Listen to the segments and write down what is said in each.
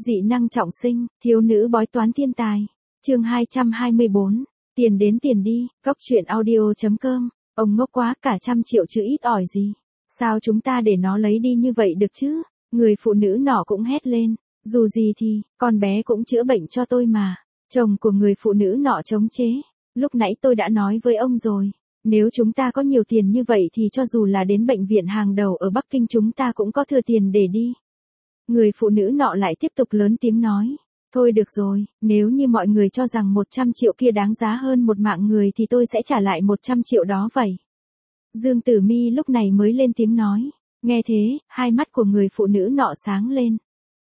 Dị năng trọng sinh, thiếu nữ bói toán thiên tài. Chương 224. Tiền đến tiền đi, góc truyện audio.com. Ông ngốc quá, cả 100 triệu chứ ít ỏi gì. Sao chúng ta để nó lấy đi như vậy được chứ? Người phụ nữ nọ cũng hét lên. Dù gì thì, con bé cũng chữa bệnh cho tôi mà. Chồng của người phụ nữ nọ chống chế. Lúc nãy tôi đã nói với ông rồi. Nếu chúng ta có nhiều tiền như vậy thì cho dù là đến bệnh viện hàng đầu ở Bắc Kinh chúng ta cũng có thừa tiền để đi. Người phụ nữ nọ lại tiếp tục lớn tiếng nói. Thôi được rồi, nếu như mọi người cho rằng 100 triệu kia đáng giá hơn một mạng người thì tôi sẽ trả lại 100 triệu đó vậy. Dương Tử Mi lúc này mới lên tiếng nói. Nghe thế, hai mắt của người phụ nữ nọ sáng lên.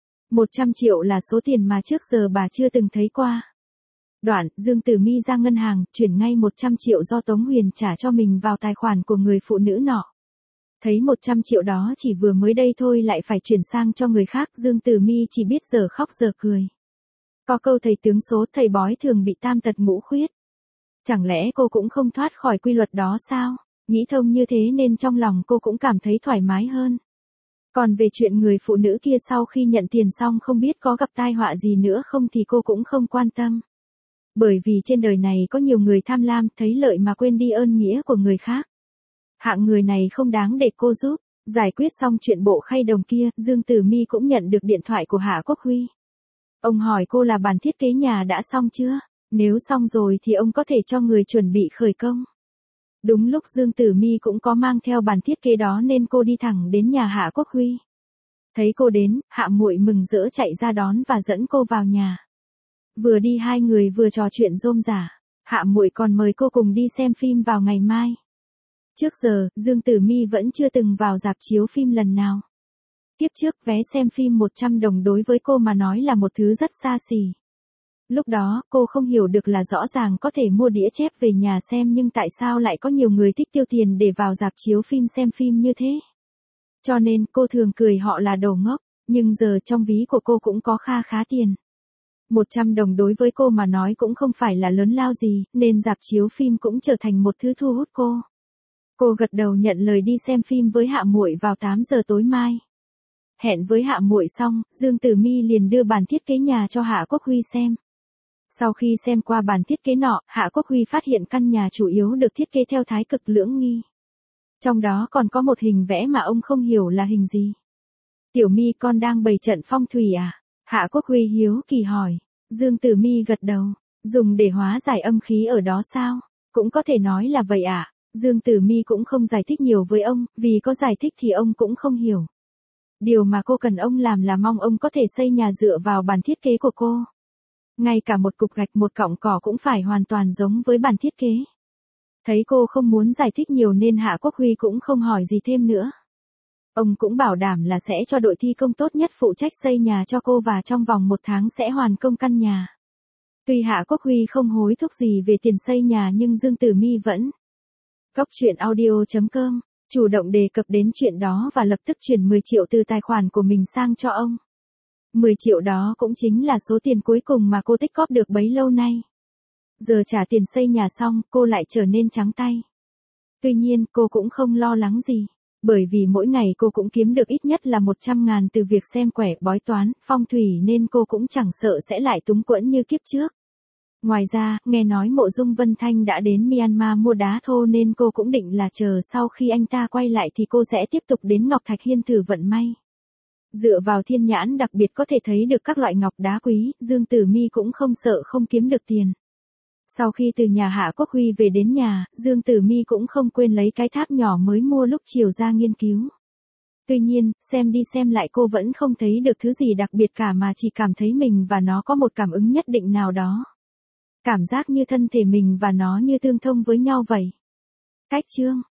100 triệu là số tiền mà trước giờ bà chưa từng thấy qua. Đoạn, Dương Tử Mi ra ngân hàng, chuyển ngay 100 triệu do Tống Huyền trả cho mình vào tài khoản của người phụ nữ nọ. Thấy 100 triệu đó chỉ vừa mới đây thôi lại phải chuyển sang cho người khác, Dương Tử Mi chỉ biết giờ khóc giờ cười. Có câu thầy tướng số, thầy bói thường bị tam tật ngũ khuyết. Chẳng lẽ cô cũng không thoát khỏi quy luật đó sao? Nghĩ thông như thế nên trong lòng cô cũng cảm thấy thoải mái hơn. Còn về chuyện người phụ nữ kia sau khi nhận tiền xong không biết có gặp tai họa gì nữa không thì cô cũng không quan tâm. Bởi vì trên đời này có nhiều người tham lam, thấy lợi mà quên đi ơn nghĩa của người khác. Hạng người này không đáng để cô giúp. Giải quyết xong chuyện bộ khay đồng kia, Dương Tử Mi cũng nhận được điện thoại của Hạ Quốc Huy. Ông hỏi cô là bản thiết kế nhà đã xong chưa? Nếu xong rồi thì ông có thể cho người chuẩn bị khởi công. Đúng lúc Dương Tử Mi cũng có mang theo bản thiết kế đó nên cô đi thẳng đến nhà Hạ Quốc Huy. Thấy cô đến, Hạ Muội mừng rỡ chạy ra đón và dẫn cô vào nhà. Vừa đi hai người vừa trò chuyện rôm rả. Hạ Muội còn mời cô cùng đi xem phim vào ngày mai. Trước giờ, Dương Tử Mi vẫn chưa từng vào rạp chiếu phim lần nào. Kiếp trước vé xem phim 100 đồng đối với cô mà nói là một thứ rất xa xỉ. Lúc đó, cô không hiểu được là rõ ràng có thể mua đĩa chép về nhà xem nhưng tại sao lại có nhiều người thích tiêu tiền để vào rạp chiếu phim xem phim như thế. Cho nên cô thường cười họ là đồ ngốc, nhưng giờ trong ví của cô cũng có kha khá tiền. 100 đồng đối với cô mà nói cũng không phải là lớn lao gì, nên rạp chiếu phim cũng trở thành một thứ thu hút cô. Cô gật đầu nhận lời đi xem phim với Hạ Muội vào 8 giờ tối mai. Hẹn với Hạ Muội xong, Dương Tử Mi liền đưa bản thiết kế nhà cho Hạ Quốc Huy xem. Sau khi xem qua bản thiết kế nọ, Hạ Quốc Huy phát hiện căn nhà chủ yếu được thiết kế theo thái cực lưỡng nghi. Trong đó còn có một hình vẽ mà ông không hiểu là hình gì. Tiểu Mi con đang bày trận phong thủy à? Hạ Quốc Huy hiếu kỳ hỏi. Dương Tử Mi gật đầu. Dùng để hóa giải âm khí ở đó sao? Cũng có thể nói là vậy ạ. Dương Tử Mi cũng không giải thích nhiều với ông, vì có giải thích thì ông cũng không hiểu. Điều mà cô cần ông làm là mong ông có thể xây nhà dựa vào bản thiết kế của cô. Ngay cả một cục gạch một cọng cỏ cũng phải hoàn toàn giống với bản thiết kế. Thấy cô không muốn giải thích nhiều nên Hạ Quốc Huy cũng không hỏi gì thêm nữa. Ông cũng bảo đảm là sẽ cho đội thi công tốt nhất phụ trách xây nhà cho cô và trong vòng 1 tháng sẽ hoàn công căn nhà. Tuy Hạ Quốc Huy không hối thúc gì về tiền xây nhà nhưng Dương Tử Mi vẫn. Góc truyện audio.com, chủ động đề cập đến chuyện đó và lập tức chuyển 10 triệu từ tài khoản của mình sang cho ông. 10 triệu đó cũng chính là số tiền cuối cùng mà cô tích cóp được bấy lâu nay. Giờ trả tiền xây nhà xong, cô lại trở nên trắng tay. Tuy nhiên, cô cũng không lo lắng gì. Bởi vì mỗi ngày cô cũng kiếm được ít nhất là 100.000 từ việc xem quẻ, bói toán, phong thủy nên cô cũng chẳng sợ sẽ lại túng quẫn như kiếp trước. Ngoài ra, nghe nói Mộ Dung Vân Thanh đã đến Myanmar mua đá thô nên cô cũng định là chờ sau khi anh ta quay lại thì cô sẽ tiếp tục đến Ngọc Thạch Hiên thử vận may. Dựa vào thiên nhãn đặc biệt có thể thấy được các loại ngọc đá quý, Dương Tử Mi cũng không sợ không kiếm được tiền. Sau khi từ nhà Hạ Quốc Huy về đến nhà, Dương Tử Mi cũng không quên lấy cái tháp nhỏ mới mua lúc chiều ra nghiên cứu. Tuy nhiên, xem đi xem lại cô vẫn không thấy được thứ gì đặc biệt cả mà chỉ cảm thấy mình và nó có một cảm ứng nhất định nào đó. Cảm giác như thân thể mình và nó như tương thông với nhau vậy. Cách chương